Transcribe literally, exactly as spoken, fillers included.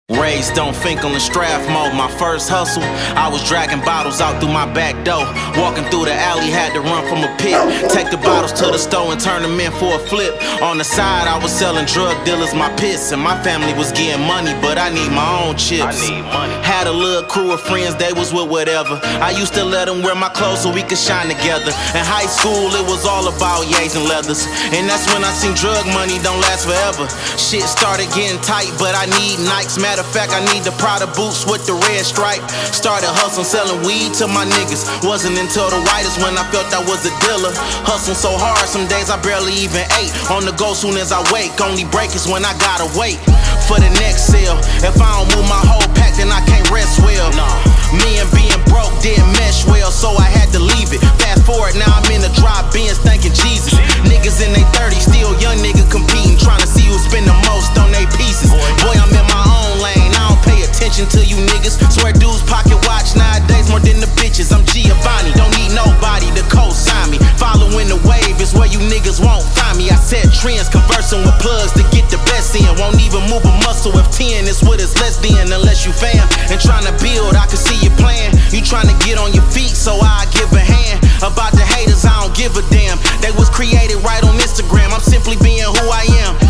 Raised on Finkel and Strathmore, my first hustle, I was dragging bottles out through my back door. Walking through the alley, had to run from a pit. Take the bottles to the store and turn them in for a flip. On the side, I was selling drug dealers my piss. And my family was getting money, but I need my own chips. I need money. Had a little crew of friends, they was with whatever. I used to let them wear my clothes so we could shine together. In high school, it was all about yays and leathers. And that's when I seen drug money don't last forever. Shit started getting tight, but I need Nikes. Matter of fact, I need the Prada boots with the red stripe. Started hustling, selling weed to my niggas. Wasn't until the whitest when I felt I was a dealer. Hustling so hard, some days I barely even ate. On the go soon as I wake, only break is when I gotta wait for the next sale. If I don't move my whole pack, then I can't rest well. Nah. Me and being broke didn't mesh well, so I had to leave it. Fast forward, now I'm in the drop Benz thanking Jesus. Niggas in their thirties, still young nigga competing, trying to see who spend the most on they pieces. Boy, I'm in my own lane, I don't pay attention to you niggas. Swear dudes pocket watch nowadays more than the bitches. I'm Giovanni, don't need nobody to co-sign me. Following the wave is where you niggas won't find me. I set trends, conversing with plugs to get the best in. Won't even move a muscle if ten is what is less than. Unless you fam and trying to build, I can see you plan. You trying to get on your feet, so I give a hand. About the haters, I don't give a damn. They was created right on Instagram, I'm simply being who I am.